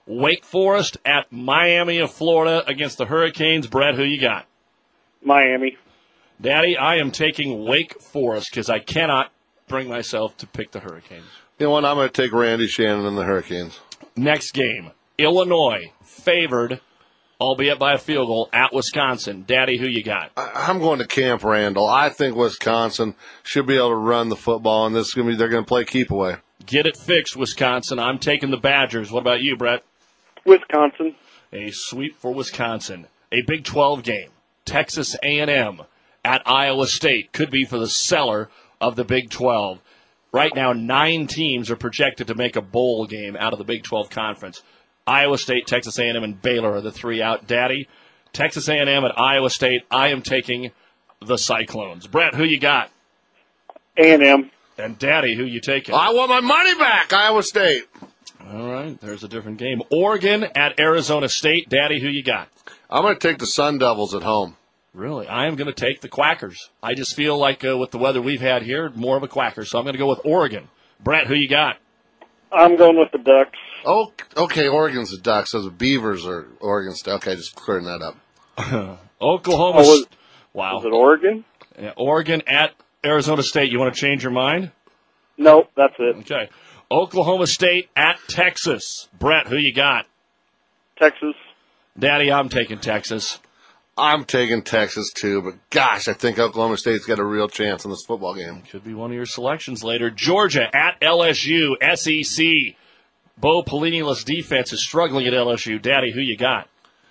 Wake Forest at Miami of Florida against the Hurricanes. Brett, who you got? Miami. Daddy, I am taking Wake Forest because I cannot bring myself to pick the Hurricanes. You know what? I'm going to take Randy Shannon and the Hurricanes. Next game, Illinois favored, albeit by a field goal, at Wisconsin. Daddy, who you got? I'm going to Camp Randall. I think Wisconsin should be able to run the football, and they're going to play keep away. Get it fixed, Wisconsin. I'm taking the Badgers. What about you, Brett? Wisconsin. A sweep for Wisconsin. A Big 12 game. Texas A&M at Iowa State. Could be for the seller of the Big 12. Right now, 9 teams are projected to make a bowl game out of the Big 12 conference. Iowa State, Texas A&M, and Baylor are the 3 out. Daddy, Texas A&M at Iowa State. I am taking the Cyclones. Brett, who you got? A&M. And Daddy, who you taking? I want my money back, Iowa State. All right, there's a different game. Oregon at Arizona State. Daddy, who you got? I'm going to take the Sun Devils at home. Really? I am going to take the Quackers. I just feel like with the weather we've had here, more of a Quacker. So I'm going to go with Oregon. Brett, who you got? I'm going with the Ducks. Oh, okay, Oregon's the Ducks. So the Beavers are Oregon State. Okay, just clearing that up. Oklahoma. Wow. Was it Oregon? Yeah, Oregon at Arizona State. You want to change your mind? No, that's it. Okay. Oklahoma State at Texas. Brett, who you got? Texas. Daddy, I'm taking Texas. I'm taking Texas, too. But, gosh, I think Oklahoma State's got a real chance in this football game. Could be one of your selections later. Georgia at LSU. SEC. Bo Pelini's defense is struggling at LSU. Daddy, who you got?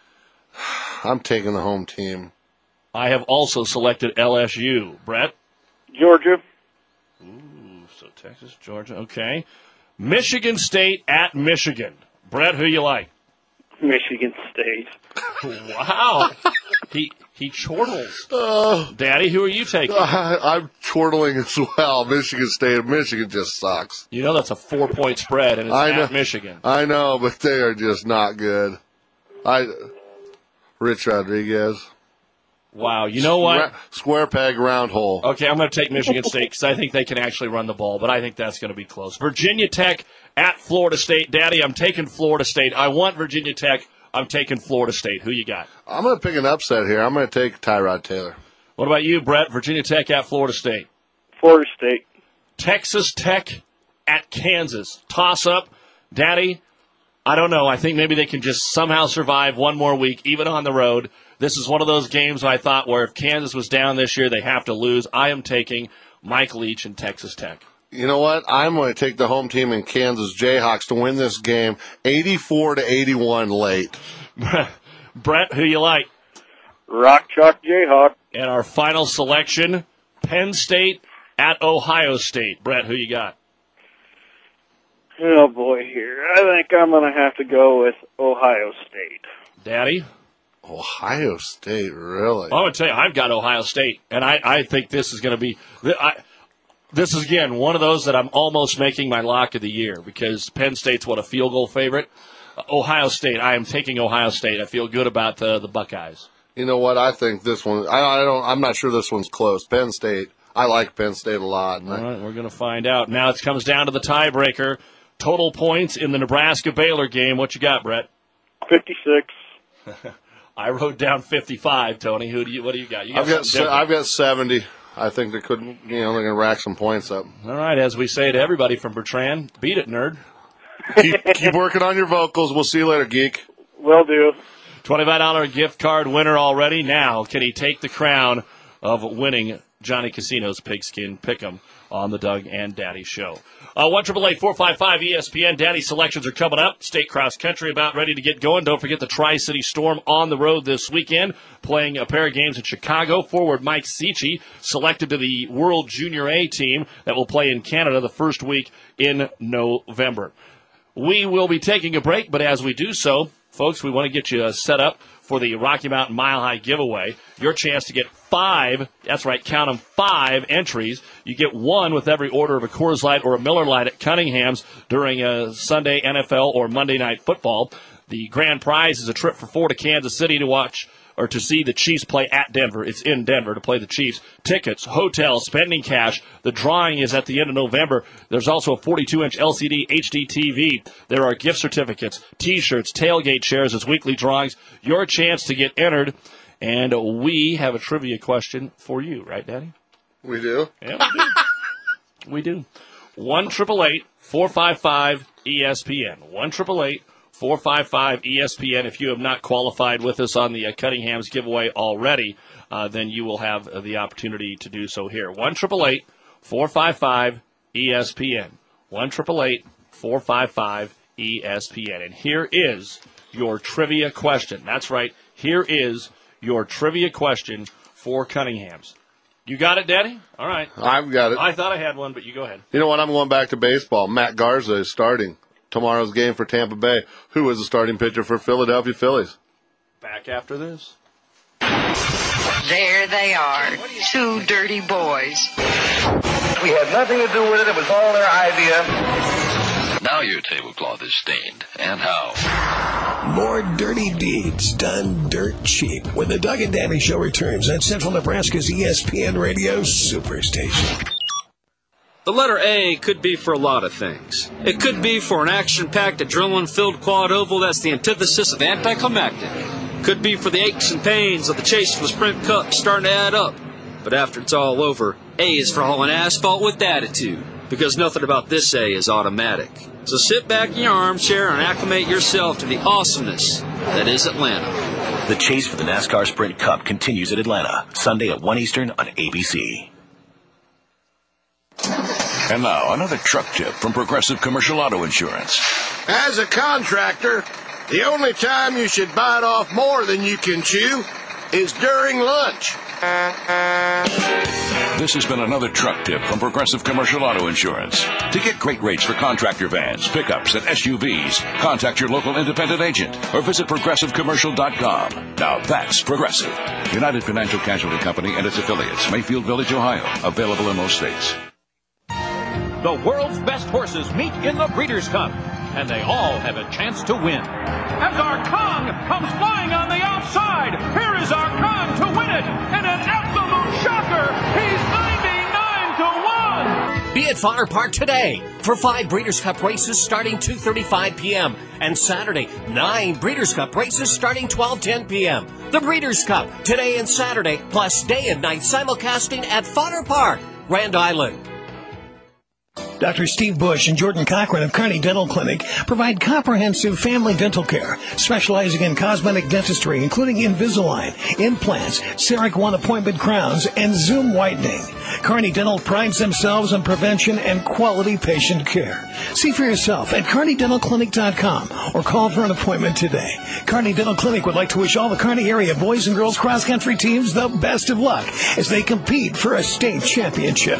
I'm taking the home team. I have also selected LSU. Brett? Georgia. Ooh, so Texas, Georgia. Okay. Michigan State at Michigan. Brett, who you like? Michigan State. Wow. He chortles. Daddy, who are you taking? I'm chortling as well. Michigan State. Michigan just sucks. You know that's a 4-point spread, and it's at Michigan. I know, but they are just not good. Rich Rodriguez. Wow, you know what? Square peg, round hole. Okay, I'm going to take Michigan State because I think they can actually run the ball, but I think that's going to be close. Virginia Tech at Florida State. Daddy, I'm taking Florida State. I want Virginia Tech. I'm taking Florida State. Who you got? I'm going to pick an upset here. I'm going to take Tyrod Taylor. What about you, Brett? Virginia Tech at Florida State. Florida State. Texas Tech at Kansas. Toss up. Daddy, I don't know. I think maybe they can just somehow survive one more week, even on the road. This is one of those games I thought where if Kansas was down this year, they have to lose. I am taking Mike Leach and Texas Tech. You know what? I'm going to take the home team in Kansas Jayhawks to win this game 84-81 late. Brett, who you like? Rock Chalk Jayhawk. And our final selection, Penn State at Ohio State. Brett, who you got? Oh, boy, here. I think I'm going to have to go with Ohio State. Daddy? Ohio State, really? Well, I would tell you, I've got Ohio State, and I think this is going to be this is, again, one of those that I'm almost making my lock of the year because Penn State's, a field goal favorite. Ohio State, I am taking Ohio State. I feel good about the Buckeyes. You know what? I think this one, I'm not sure this one's close. Penn State, I like Penn State a lot. All right, we're going to find out. Now it comes down to the tiebreaker. Total points in the Nebraska-Baylor game. What you got, Brett? 56. I wrote down 55, Tony. What do you got? I've got 70. I think they're going to rack some points up. All right, as we say to everybody from Bertrand, beat it, nerd. Keep working on your vocals. We'll see you later, geek. Will do. $25 gift card winner already. Now, can he take the crown of winning Johnny Casino's Pigskin Pick'em on the Doug and Daddy Show? 1-888-455-ESPN. Daddy selections are coming up. State cross country about ready to get going. Don't forget the Tri-City Storm on the road this weekend, playing a pair of games in Chicago. Forward Mike Cicci selected to the World Junior A team that will play in Canada the first week in November. We will be taking a break, but as we do so, folks, we want to get you set up for the Rocky Mountain Mile High giveaway. Your chance to get 5, that's right, count them, 5 entries. You get 1 with every order of a Coors Light or a Miller Lite at Cunningham's during a Sunday NFL or Monday Night Football. The grand prize is a trip for 4 to Kansas City to watch or to see the Chiefs play at Denver. It's in Denver to play the Chiefs. Tickets, hotels, spending cash. The drawing is at the end of November. There's also a 42-inch LCD HD TV. There are gift certificates, T-shirts, tailgate chairs as weekly drawings. Your chance to get entered. And we have a trivia question for you, right, Daddy? We do? Yeah, we do. 1-888-455-ESPN. 1-888-455-ESPN. If you have not qualified with us on the Cunningham's giveaway already, then you will have the opportunity to do so here. 1-888-455-ESPN. 1-888-455-ESPN. And here is your trivia question. That's right. Here is your trivia question for Cunningham's. You got it, Daddy? All right. I've got it. I thought I had one, but you go ahead. You know what? I'm going back to baseball. Matt Garza is starting tomorrow's game for Tampa Bay. Who is the starting pitcher for Philadelphia Phillies? Back after this. There they are, 2 dirty boys. We had nothing to do with it. It was all their idea. Now your tablecloth is stained. And how? More dirty deeds done dirt cheap when the Doug and Danny Show returns on Central Nebraska's ESPN Radio Superstation. The letter A could be for a lot of things. It could be for an action-packed, adrenaline-filled quad oval that's the antithesis of anticlimactic. Could be for the aches and pains of the chase for the Sprint Cup starting to add up. But after it's all over, A is for hauling asphalt with attitude, because nothing about this A is automatic. So sit back in your armchair and acclimate yourself to the awesomeness that is Atlanta. The chase for the NASCAR Sprint Cup continues at Atlanta, Sunday at 1 Eastern on ABC. And now, another truck tip from Progressive Commercial Auto Insurance. As a contractor, the only time you should bite off more than you can chew is during lunch. This has been another truck tip from Progressive Commercial Auto Insurance. To get great rates for contractor vans, pickups, and SUVs, contact your local independent agent or visit ProgressiveCommercial.com. Now that's Progressive. United Financial Casualty Company and its affiliates, Mayfield Village, Ohio. Available in most states. The world's best horses meet in the Breeders' Cup, and they all have a chance to win. As our Kong comes flying on the outside, here is our Kong to win it, and an absolute shocker, he's 99-1! Be at Fodder Park today for 5 Breeders' Cup races starting 2:35 p.m. and Saturday 9 Breeders' Cup races starting 12:10 p.m. The Breeders' Cup today and Saturday, plus day and night simulcasting at Fodder Park, Grand Island. Dr. Steve Bush and Jordan Cochran of Kearney Dental Clinic provide comprehensive family dental care, specializing in cosmetic dentistry, including Invisalign, implants, CEREC One appointment crowns, and Zoom whitening. Kearney Dental prides themselves on prevention and quality patient care. See for yourself at KearneyDentalClinic.com or call for an appointment today. Kearney Dental Clinic would like to wish all the Kearney area boys and girls cross-country teams the best of luck as they compete for a state championship.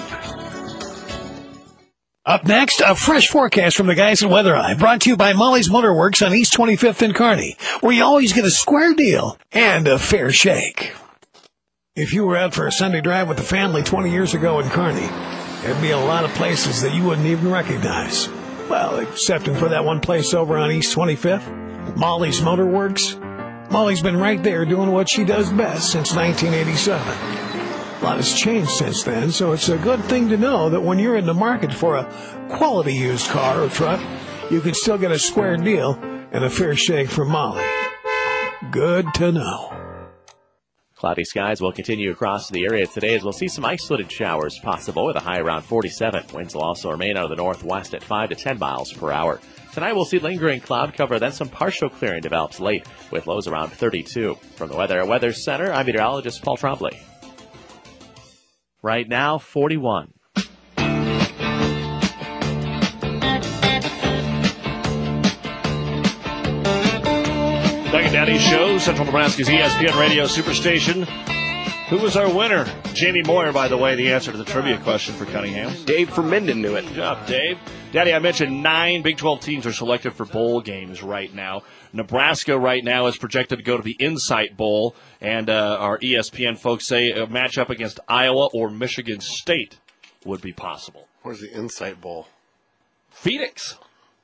Up next, a fresh forecast from the guys at Weather Eye, brought to you by Molly's Motorworks on East 25th and Kearney, where you always get a square deal and a fair shake. If you were out for a Sunday drive with the family 20 years ago in Kearney, there'd be a lot of places that you wouldn't even recognize. Well, excepting for that one place over on East 25th, Molly's Motorworks. Molly's been right there doing what she does best since 1987. A lot has changed since then, so it's a good thing to know that when you're in the market for a quality used car or truck, you can still get a square deal and a fair shake from Molly. Good to know. Cloudy skies will continue across the area today as we'll see some isolated showers possible with a high around 47. Winds will also remain out of the northwest at 5 to 10 miles per hour. Tonight we'll see lingering cloud cover, then some partial clearing develops late with lows around 32. From the Weather Center, I'm meteorologist Paul Trombley. Right now, 41. Doug and Daddy Show, Central Nebraska's ESPN Radio Superstation. Who was our winner? Jamie Moyer, by the way, the answer to the trivia question for Cunningham. Dave from Minden knew it. Good job, Dave. Daddy, I mentioned 9 Big 12 teams are selected for bowl games right now. Nebraska right now is projected to go to the Insight Bowl, and our ESPN folks say a matchup against Iowa or Michigan State would be possible. Where's the Insight Bowl? Phoenix.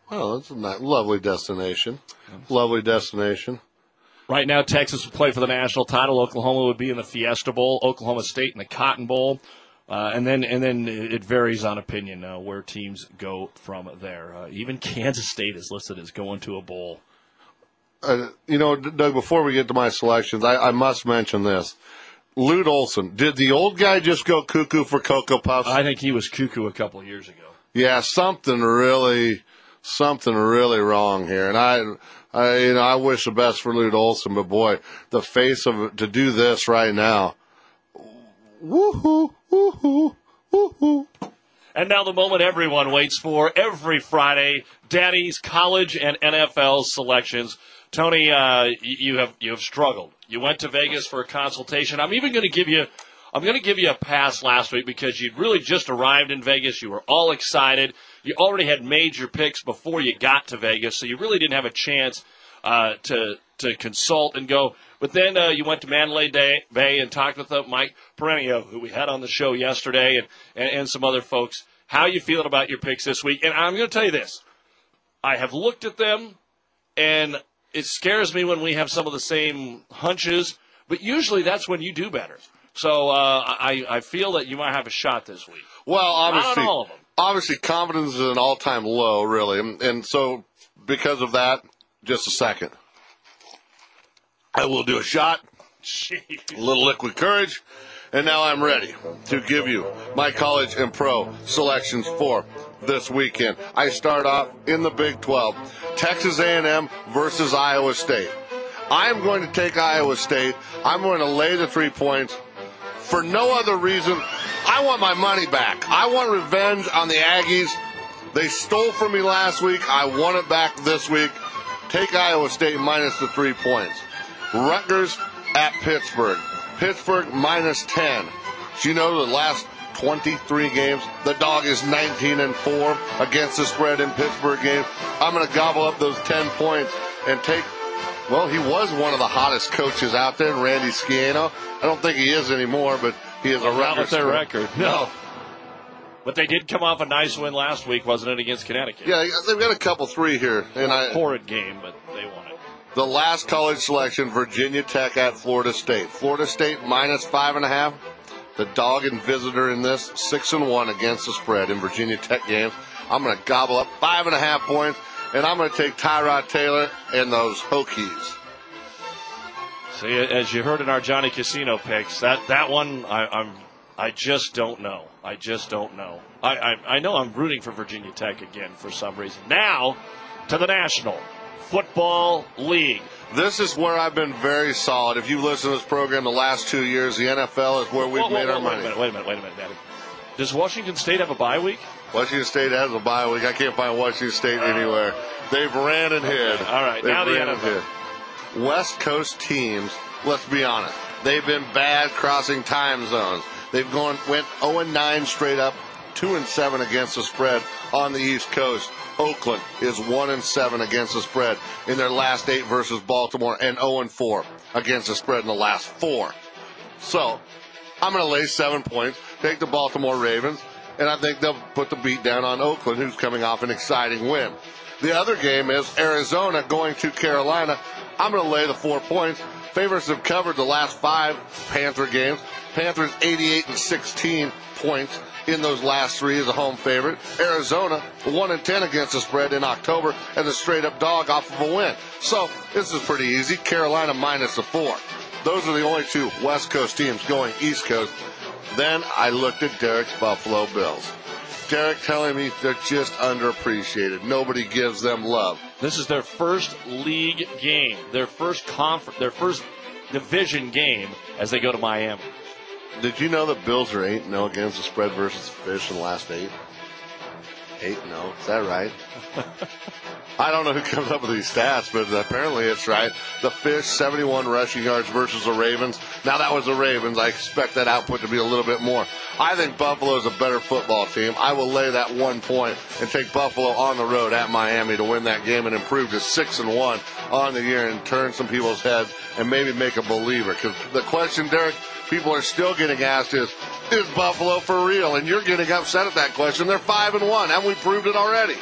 Oh, that's a lovely destination. Lovely destination. Right now, Texas would play for the national title. Oklahoma would be in the Fiesta Bowl. Oklahoma State in the Cotton Bowl. And then it varies on opinion where teams go from there. Even Kansas State is listed as going to a bowl. Doug, before we get to my selections, I must mention this. Lute Olson, did the old guy just go cuckoo for Cocoa Puffs? I think he was cuckoo a couple of years ago. Yeah, something really wrong here. And I wish the best for Lute Olson, but boy, the face of it to do this right now. Woohoo, woohoo, woohoo. And now the moment everyone waits for every Friday, Daddy's college and NFL selections. Tony, you have struggled. You went to Vegas for a consultation. I'm even going to give you a pass last week because you'd really just arrived in Vegas. You were all excited. You already had made your picks before you got to Vegas, so you really didn't have a chance to consult and go. But then you went to Mandalay Bay and talked with Mike Perenio, who we had on the show yesterday, and some other folks. How are you feeling about your picks this week? And I'm going to tell you this. I have looked at them, and it scares me when we have some of the same hunches, but usually that's when you do better. So I feel that you might have a shot this week. Well, obviously, not all of them. Obviously, confidence is at an all-time low, really. And so because of that, just a second. I will do a shot, Jeez. A little liquid courage, and now I'm ready to give you my college and pro selections for this weekend. I start off in the Big 12, Texas A&M versus Iowa State. I'm going to take Iowa State. I'm going to lay the 3 points for no other reason. I want my money back. I want revenge on the Aggies. They stole from me last week. I want it back this week. Take Iowa State minus the 3 points. Rutgers at Pittsburgh. Pittsburgh minus 10. So you know the last 23 games, the dog is 19-4 against the spread in Pittsburgh games. I'm going to gobble up those 10 points and take, well, he was one of the hottest coaches out there, Randy Sciano. I don't think he is anymore, but he is a record. Not with their record. No. But they did come off a nice win last week, wasn't it, against Connecticut? Yeah, they've got a couple three here. Horrid game, but they won it. The last college selection, Virginia Tech at Florida State. Florida State minus 5.5. The dog and visitor in this, 6-1 against the spread in Virginia Tech games. I'm going to gobble up 5.5 points, and I'm going to take Tyrod Taylor and those Hokies. See, as you heard in our Johnny Casino picks, that one, I just don't know. I just don't know. I know I'm rooting for Virginia Tech again for some reason. Now, to the National Football League. This is where I've been very solid. If you've listened to this program the last 2 years, the NFL is where we've made our money. Wait a minute, Daddy. Does Washington State have a bye week? Washington State has a bye week. I can't find Washington State anywhere. They've ran and hid. All right, now the NFL. West Coast teams, let's be honest, they've been bad crossing time zones. They've went 0-9 straight up, 2-7 against the spread on the East Coast. Oakland is 1-7 against the spread in their last 8 versus Baltimore, and 0-4 against the spread in the last 4. So I'm going to lay 7 points, take the Baltimore Ravens, and I think they'll put the beat down on Oakland, who's coming off an exciting win. The other game is Arizona going to Carolina. I'm going to lay the 4 points. Favorites have covered the last 5 Panther games. Panthers 88-16 points in those last 3 as a home favorite. Arizona 1-10 against the spread in October and a straight-up dog off of a win. So this is pretty easy. Carolina minus the 4. Those are the only 2 West Coast teams going East Coast. Then I looked at Derek's Buffalo Bills. Derek telling me they're just underappreciated. Nobody gives them love. This is their first league game, their first division game as they go to Miami. Did you know the Bills are 8-0 against the spread versus the Fish in the last 8? 8-0, is that right? I don't know who comes up with these stats, but apparently it's right. The Fish, 71 rushing yards versus the Ravens. Now, that was the Ravens. I expect that output to be a little bit more. I think Buffalo's a better football team. I will lay that 1 point and take Buffalo on the road at Miami to win that game and improve to 6-1 on the year and turn some people's heads and maybe make a believer. Because the question, Derek, people are still getting asked is Buffalo for real? And you're getting upset at that question. They're 5-1. Haven't we proved it already? Of course they're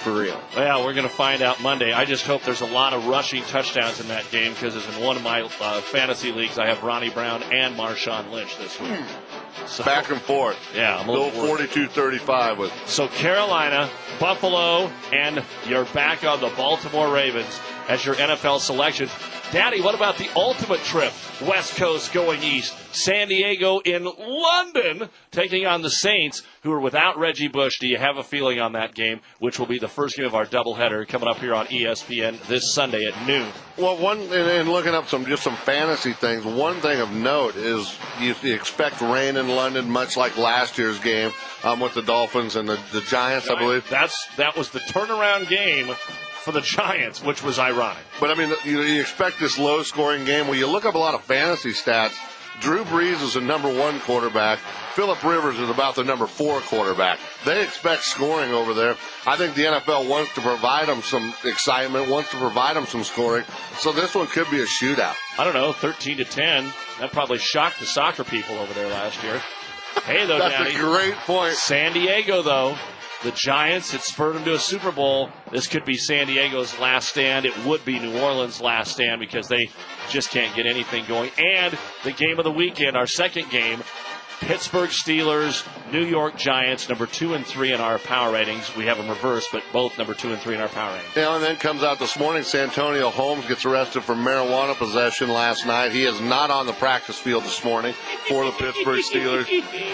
for real? Well, we're going to find out Monday. I just hope there's a lot of rushing touchdowns in that game because as in one of my fantasy leagues, I have Ronnie Brown and Marshawn Lynch this week. So, back and forth. Yeah. I'm Still 42-35 with. So Carolina, Buffalo, and you're back on the Baltimore Ravens as your NFL selections. Daddy, what about the ultimate trip? West Coast going east. San Diego in London taking on the Saints, who are without Reggie Bush. Do you have a feeling on that game, which will be the first game of our doubleheader coming up here on ESPN this Sunday at noon? Well, and looking up some fantasy things, one thing of note is you expect rain in London, much like last year's game with the Dolphins and the Giants, I believe. That was the turnaround game for the Giants, which was ironic. But, I mean, you expect this low-scoring game. Well, you look up a lot of fantasy stats. Drew Brees is the number 1 quarterback. Phillip Rivers is about the number 4 quarterback. They expect scoring over there. I think the NFL wants to provide them some excitement, wants to provide them some scoring. So this one could be a shootout. I don't know, 13-10. That probably shocked the soccer people over there last year. Hey, though, That's Daddy. a great point. San Diego, though. The Giants, it spurred them to a Super Bowl. This could be San Diego's last stand. It would be New Orleans' last stand because they just can't get anything going. And the game of the weekend, our second game, Pittsburgh Steelers, New York Giants, number 2 and 3 in our power ratings. We have them reversed, but both number 2 and 3 in our power ratings. And then comes out this morning, Santonio Holmes gets arrested for marijuana possession last night. He is not on the practice field this morning for the Pittsburgh Steelers.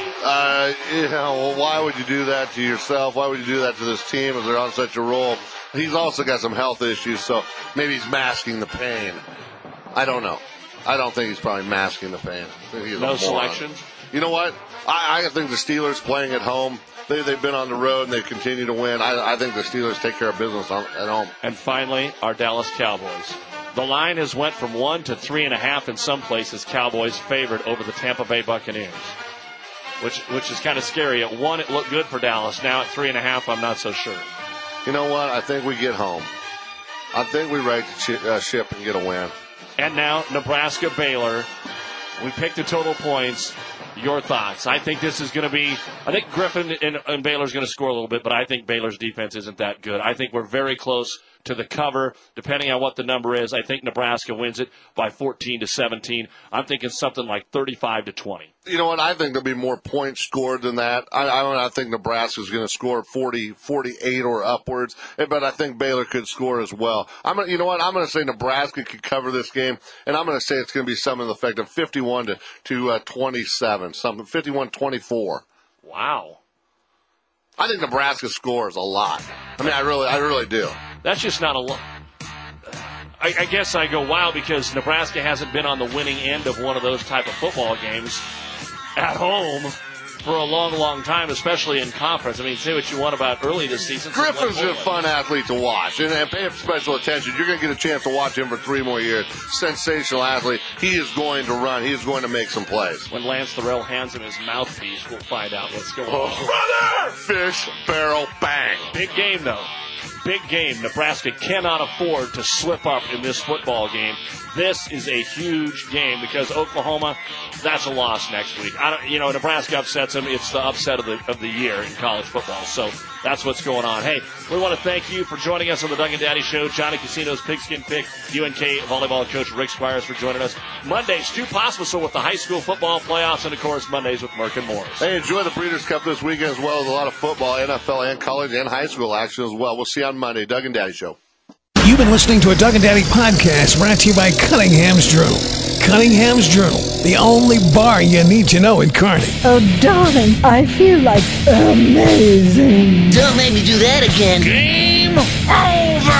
Why would you do that to yourself? Why would you do that to this team as they're on such a roll? He's also got some health issues, so maybe he's masking the pain. I don't know. I don't think he's probably masking the pain. No selections? You know what? I think the Steelers playing at home, they've been on the road and they continue to win. I think the Steelers take care of business at home. And finally, our Dallas Cowboys. The line has went from 1 to 3.5 in some places. Cowboys favored over the Tampa Bay Buccaneers, which is kind of scary. At 1, it looked good for Dallas. Now at 3.5, I'm not so sure. You know what? I think we get home. I think we right the ship and get a win. And now Nebraska Baylor. We picked the total points. Your thoughts? I think this is going to be. I think Griffin and Baylor's going to score a little bit, but I think Baylor's defense isn't that good. I think we're very close to the cover, depending on what the number is. I think Nebraska wins it by 14-17. I'm thinking something like 35-20. You know what? I think there'll be more points scored than that. I think Nebraska's going to score 40, 48 or upwards, but I think Baylor could score as well. You know what? I'm going to say Nebraska could cover this game, and I'm going to say it's going to be something to the effect of 51 to 27, something 51-24. Wow. I think Nebraska scores a lot. I mean, I really do. That's just not a lot. I guess I go wow because Nebraska hasn't been on the winning end of one of those type of football games at home for a long, long time, especially in conference. I mean, say what you want about early this season. Griffin's a fun athlete to watch, and pay him special attention. You're going to get a chance to watch him for 3 more years. Sensational athlete. He is going to run. He is going to make some plays. When Lance Thorell hands him his mouthpiece, we'll find out what's going on. Brother! Fish, barrel, bang. Big game, though. Big game. Nebraska cannot afford to slip up in this football game. This is a huge game because Oklahoma, that's a loss next week. Nebraska upsets them. It's the upset of the year in college football. So that's what's going on. Hey, we want to thank you for joining us on the Doug and Daddy Show. Johnny Casino's Pigskin Pick, UNK volleyball coach Rick Squires for joining us. Monday, Stu Pospisil with the high school football playoffs, and of course Mondays with Merck and Morris. Hey, enjoy the Breeders' Cup this weekend as well as a lot of football, NFL, and college and high school action as well. We'll see you on Monday. Doug and Daddy Show. You've been listening to a Doug and Daddy podcast brought to you by Cunningham's Journal. Cunningham's Journal, the only bar you need to know in Kearney. Oh, darling, I feel like amazing. Don't make me do that again. Game over!